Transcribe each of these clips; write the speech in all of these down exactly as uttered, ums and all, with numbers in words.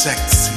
sexy.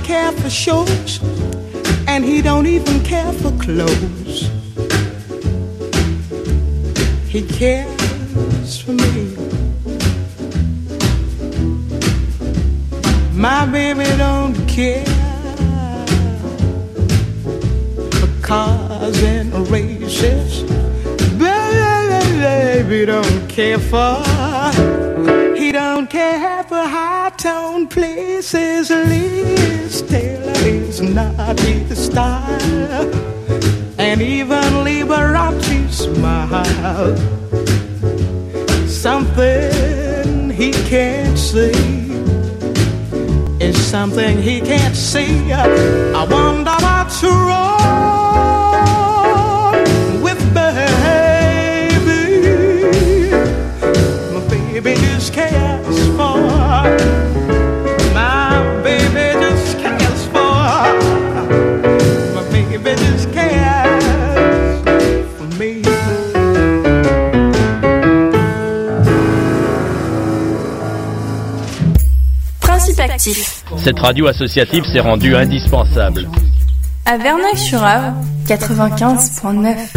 care for shows, and he don't even care for clothes. He cares for me. My baby don't care for cars and races. Baby don't care for. He don't care for high-tone places. Liz Taylor is not his style, and even Liberace smile. Something he can't see is something he can't see. I wonder what's wrong with baby. My baby just cares for. My baby just cares for. My baby just cares for me. Principe actif. Cette radio associative s'est rendue indispensable. À Verneuil-sur-Avre, quatre-vingt-quinze virgule neuf.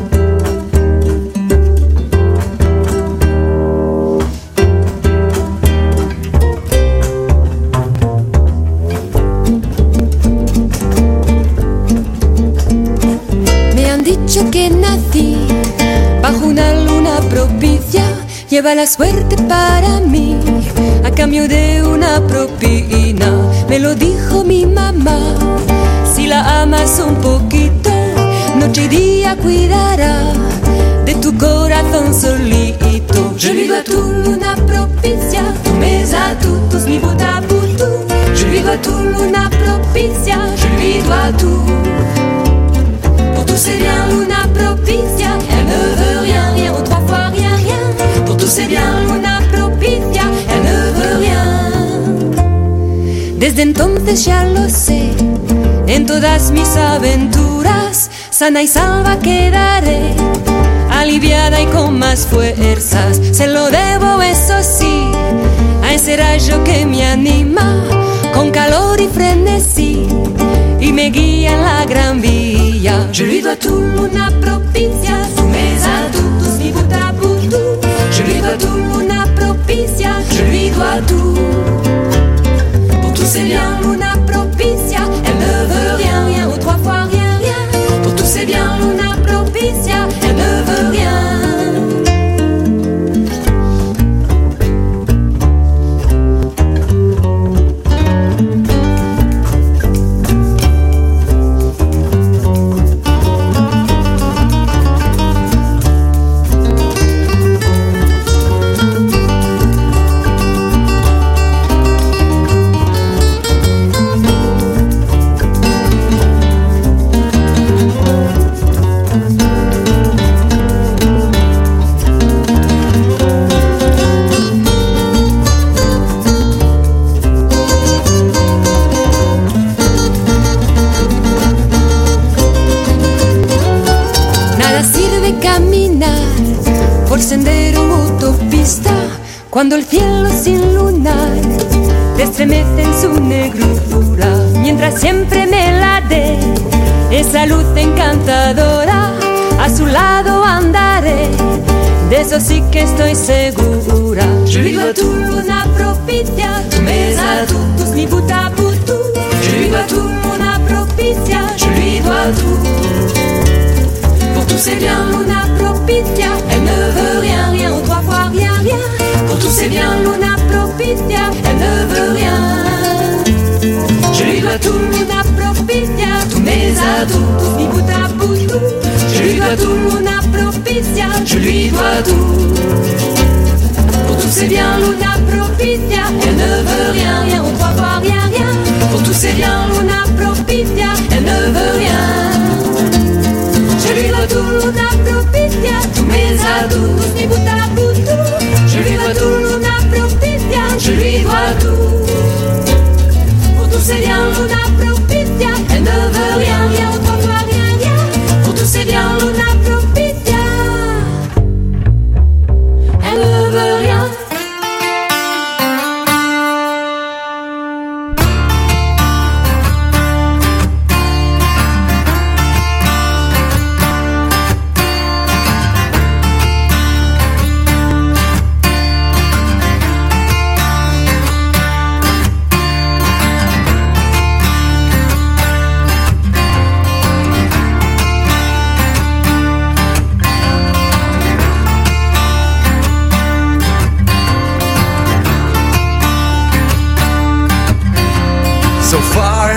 Me han dicho que nací bajo una luna propicia, lleva la suerte para mí a cambio de una propina. Me lo dijo mi mamá. Si la amas un poquito, noche y día cuidará de tu corazón solito. Je lui dois tout luna propicia, tous mes atouts, mi bout à bout tout. Je lui dois tout luna propicia, je lui dois tout. Pour tous c'est bien luna propicia, elle ne veut rien, rien ou trois fois rien, rien. Pour tous c'est bien luna propicia, elle ne veut rien. Desde entonces ya lo sé, en todas mis aventuras, sana y salva quedaré, aliviada y con más fuerzas. Se lo debo, eso sí, a ese rayo que me anima, con calor y frenesí, y me guía en la gran vía. Je lui dois tout luna propicia, tous mes atouts, mi bout à bout tout. Je lui dois tout luna propicia, je lui dois tout. Pour tous c'est bien luna propicia, elle ne veut rien, rien ou trois fois rien, rien. Pour tous c'est bien luna propicia, elle ne veut rien. Por sendero u autopista, cuando el cielo sin lunar te estremece en su negrura, mientras siempre me la dé esa luz encantadora, a su lado andaré, de eso sí que estoy segura. Je lui dois tout luna propicia, tous mes atouts, mi bout à bout tout. Je lui dois tout luna propicia, je lui dois tout. Pour tous c'est bien luna propicia, elle ne veut rien, rien ou trois fois rien, rien. Pour tous c'est bien luna propicia, elle ne veut rien. Je lui dois tout luna propicia, tous mes atouts, mi bout à bout tout. Je lui dois tout luna propicia, je lui dois tout. Pour tous c'est bien luna propicia, elle ne veut rien, rien ou trois fois rien, rien. Pour tous c'est bien luna propicia, elle ne veut rien. Je lui dois tout luna propicia, tous mes atouts, mi bout à bout tout. Je lui dois tout luna propicia, je lui dois tout. Pour tous c'est bien luna propicia, elle ne veut rien, rien ou trois fois rien, rien. Pour tous c'est bien luna propicia, elle ne veut rien.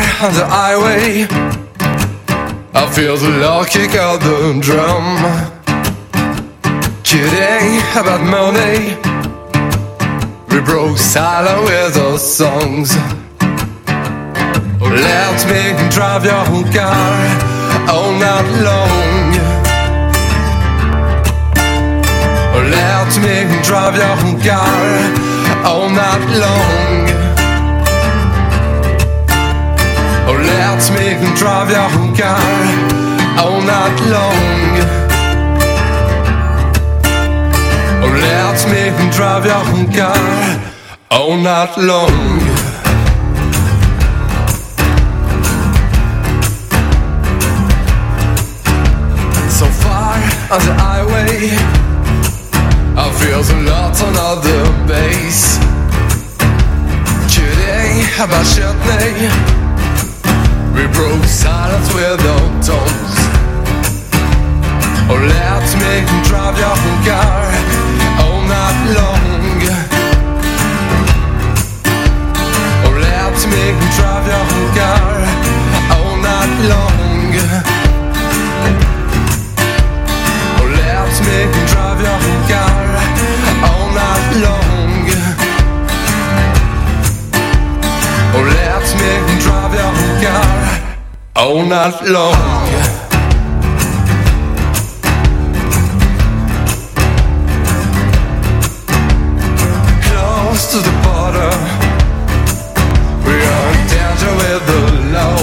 on the highway, I feel the Lord kick out the drum. Kidding about money, we broke silent with our songs. Let me drive your car all night long. Let me drive your car all night long. Let me drive your car all night long. Let me drive your car all night long. So far on the highway, I feel the lot on other base. Kidding about Shetney, we broke silence with our tongues. Oh, let me drive your car all night long. Oh, let me drive your car all night long. Oh, let me drive your car all night long. Oh, let me drive your car all night long. Close to the border, we are in danger with the law.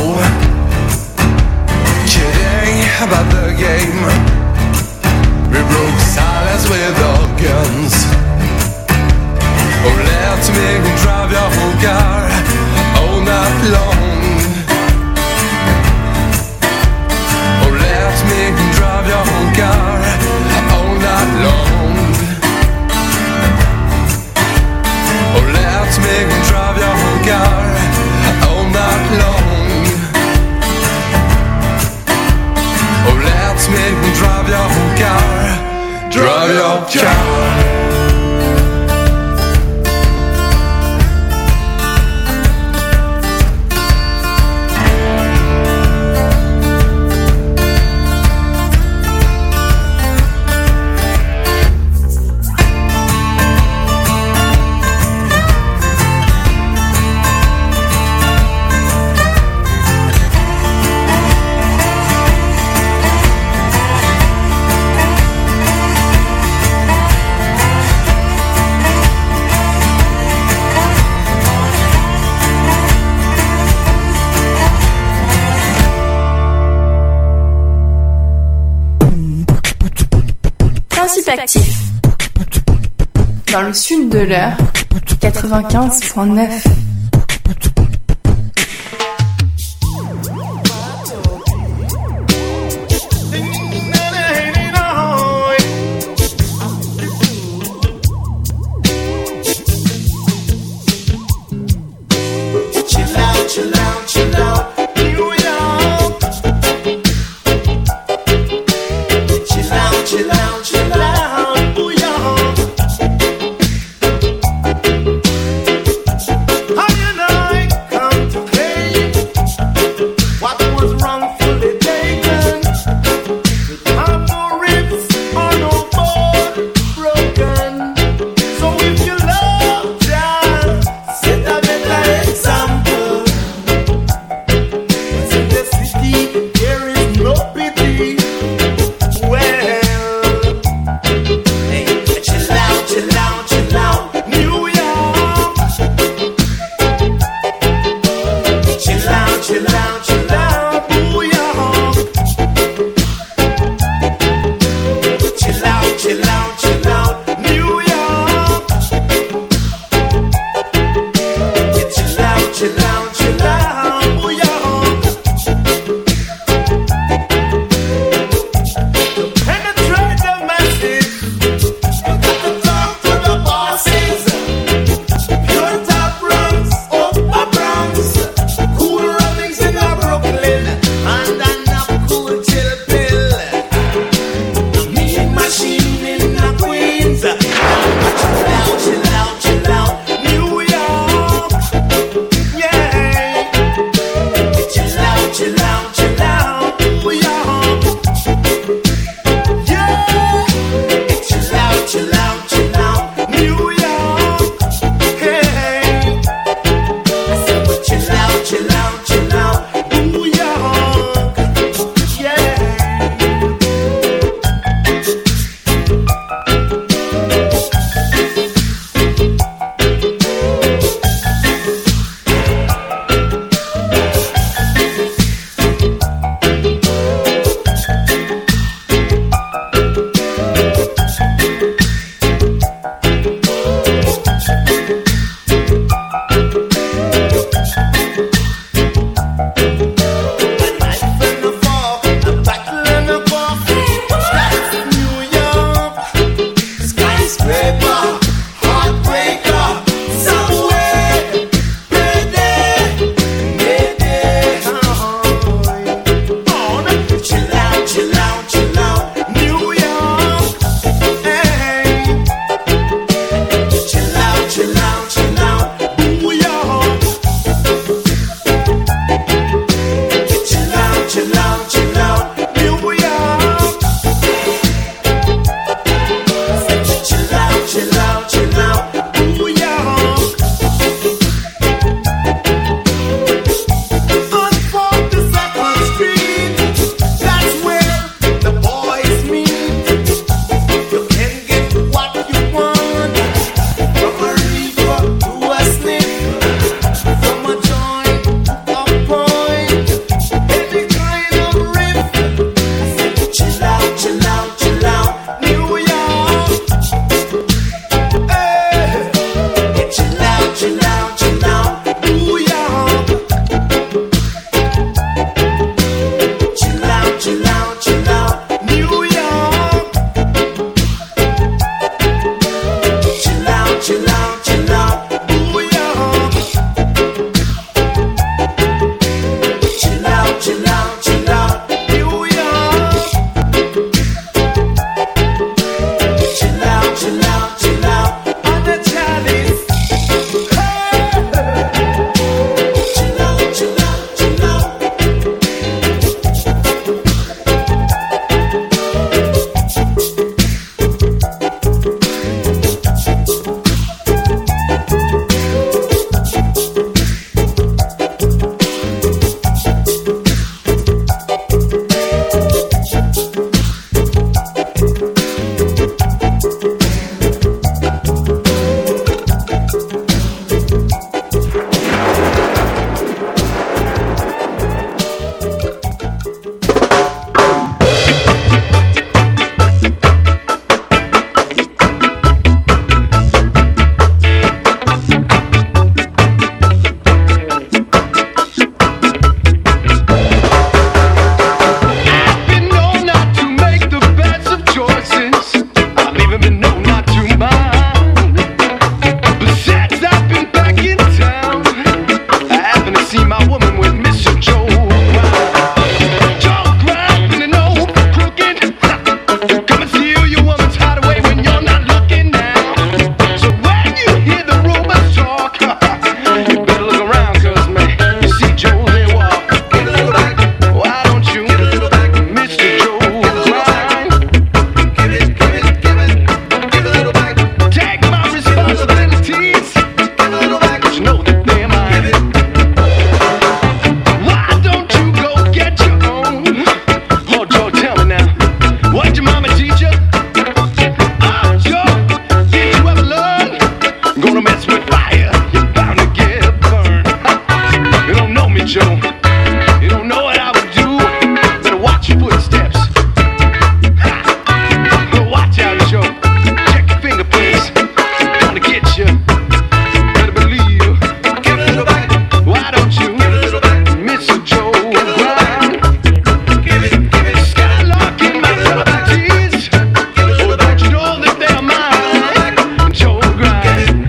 Kidding about the game, we broke silence with our guns. Oh, let me drive your car all night long. Oh, let me drive your car all night long. Oh, let me drive your car all night long. Oh, let me drive your car, drive your car. Principe actif. Dans le sud de l'heure, quatre-vingt-quinze point neuf. Oh You don't know what I would do. Better watch your footsteps. Ha! Watch out, Joe. Check your fingerprints. Gonna get you. Better believe. Give it a little back. Why don't you, Mister Joe Grind? Give it, give it. Skylark in my properties. Oh, don't you know that they're mine? Joe Grind.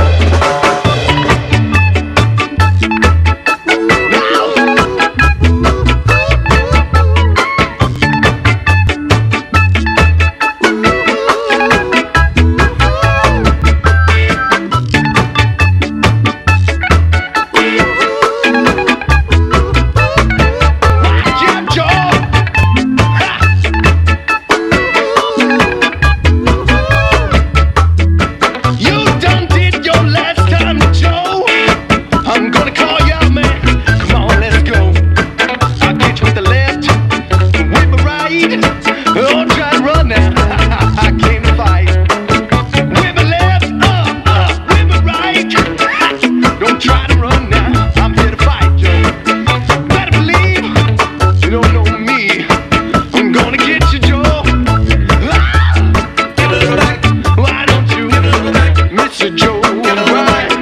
Watch out, Joe. Ha! You done did your last time, Joe. I'm gonna call you out, man. Come on, let's go. I'll get you with the left, whip a right. Don't try to run now. I came to fight. Whip a left, up, up, whip a right. Don't try to run now. I'm here to fight, Joe. Better believe you don't know me. I'm gonna get you, Joe. Ah! Give it a little back. Why don't you, Mister Joe Grind?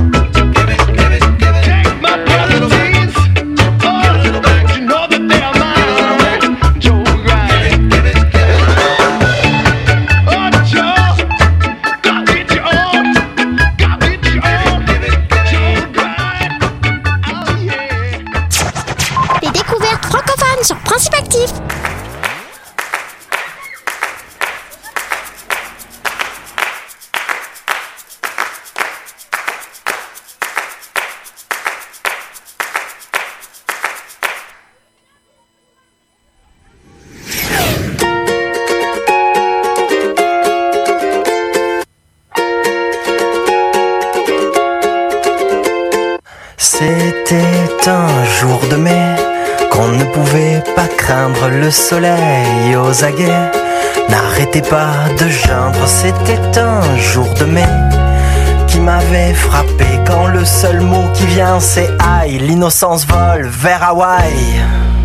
Take my properties. Oh, you know that they're mine. Joe Grind. Oh, Joe, go get your own. Go get your own. Joe Grind. Oh, yeah. Les découvertes francophones sur Principe Actif. C'était un jour de mai qu'on ne pouvait pas craindre, le soleil aux aguets n'arrêtait pas de geindre. C'était un jour de mai qui m'avait frappé quand le seul mot qui vient c'est aïe, l'innocence vole vers Hawaï.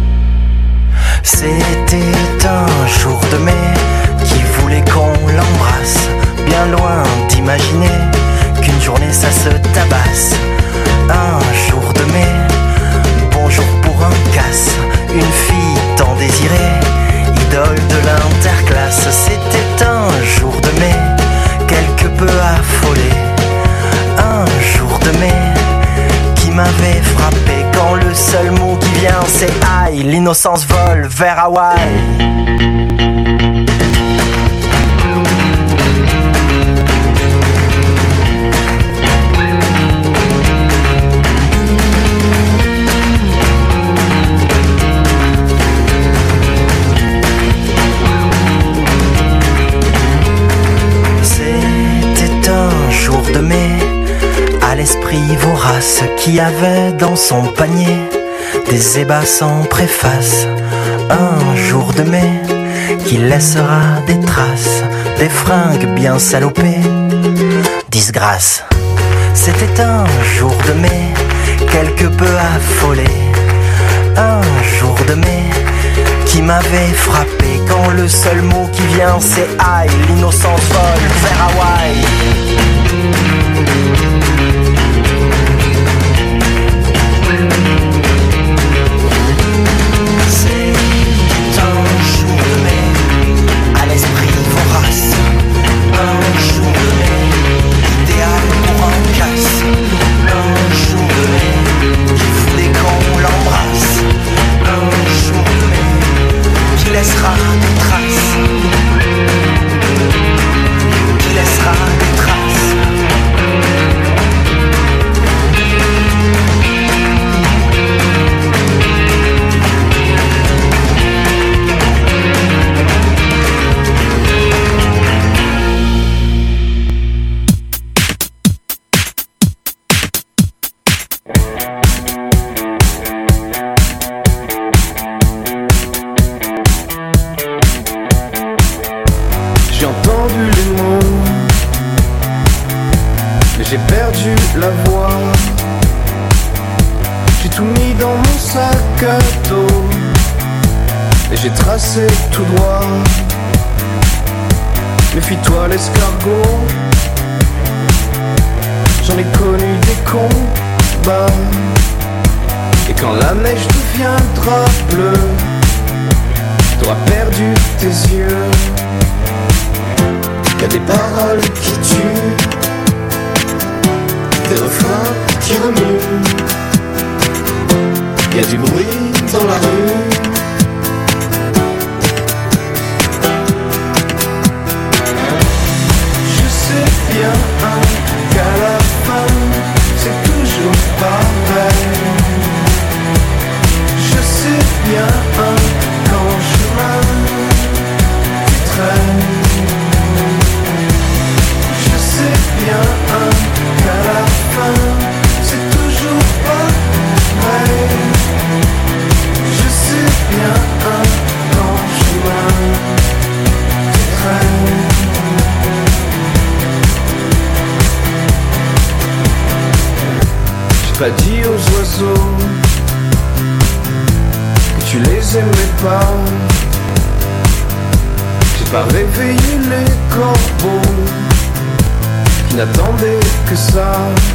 C'était un jour de mai qui voulait qu'on l'embrasse, bien loin d'imaginer qu'une journée ça se tabasse. Un jour de mai, bonjour pour un casse, une fille tant désirée, idole de l'interclasse. C'était un jour de mai, quelque peu affolé, un jour de mai qui m'avait frappé quand le seul mot qui vient c'est aïe, l'innocence vole vers Hawaï. De mai, à l'esprit vorace qui avait dans son panier des ébats sans préface. Un jour de mai qui laissera des traces, des fringues bien salopées, disgrâce. C'était un jour de mai quelque peu affolé, un jour de mai qui m'avait frappé quand le seul mot qui vient c'est aïe, l'innocence vole vers Hawaï. C'est un jour de mai à l'esprit vorace, un jour de mai idéal pour un casse, un jour de mai qui voulait qu'on l'embrasse, un jour de mai qui laissera des traces, qui laissera des traces. J'ai entendu les mots, mais j'ai perdu la voix. J'ai tout mis dans mon sac, cadeau et j'ai tracé tout droit. Méfie-toi l'escargot, j'en ai connu des combats. Et quand la neige deviendra bleue, t'auras perdu tes yeux. Y'a des paroles qui tuent, des refrains qui remuent. Y'a du bruit dans la rue. Je sais bien qu'à la fin c'est toujours pareil. Je sais bien qu'en chemin tu traînes. Je sais bien qu'à la fin c'est toujours pareil. Je sais bien qu'en chemin tu traînes. J'ai pas dit aux oiseaux que tu les aimais pas. J'ai pas réveillé les corbeaux qui n'attendaient que ça.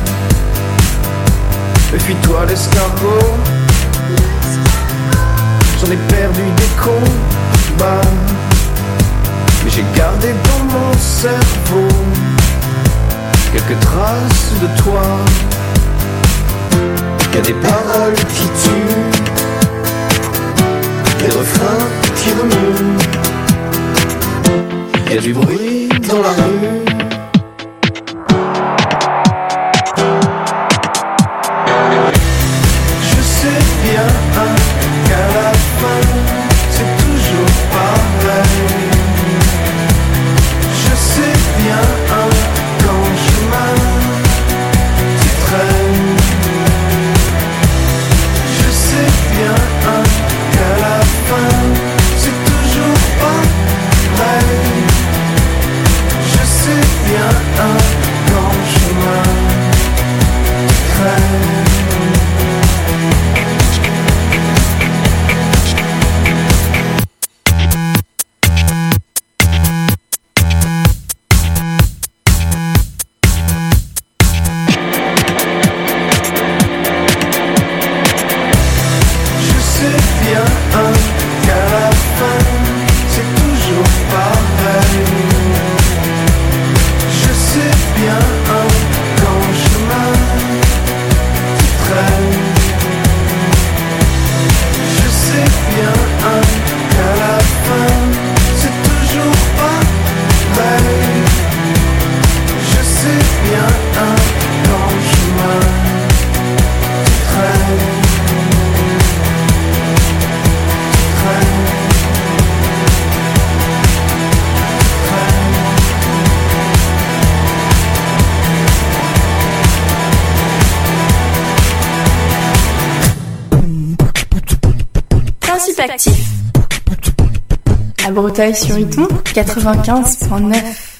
Méfie-toi l'escargot, j'en ai perdu des combats, mais j'ai gardé dans mon cerveau quelques traces de toi. Y'a des paroles qui tuent, des refrains qui remuent. Y'a du bruit dans la rue. Je sais bien qu'à la fin c'est toujours pareil. Je sais bien qu'en chemin tu traînes. Je sais bien qu'à la fin c'est toujours pareil. Je sais bien qu'en chemin tu traînes. Je sais bien qu'à la fin c'est toujours pareil. Je sais bien qu'en chemin tu traînes. Je sais bien qu'à la fin c'est toujours pareil. Je sais bien qu'en chemin tu traînes. Principe actif. À Breteuil sur Iton, quatre-vingt-quinze point neuf.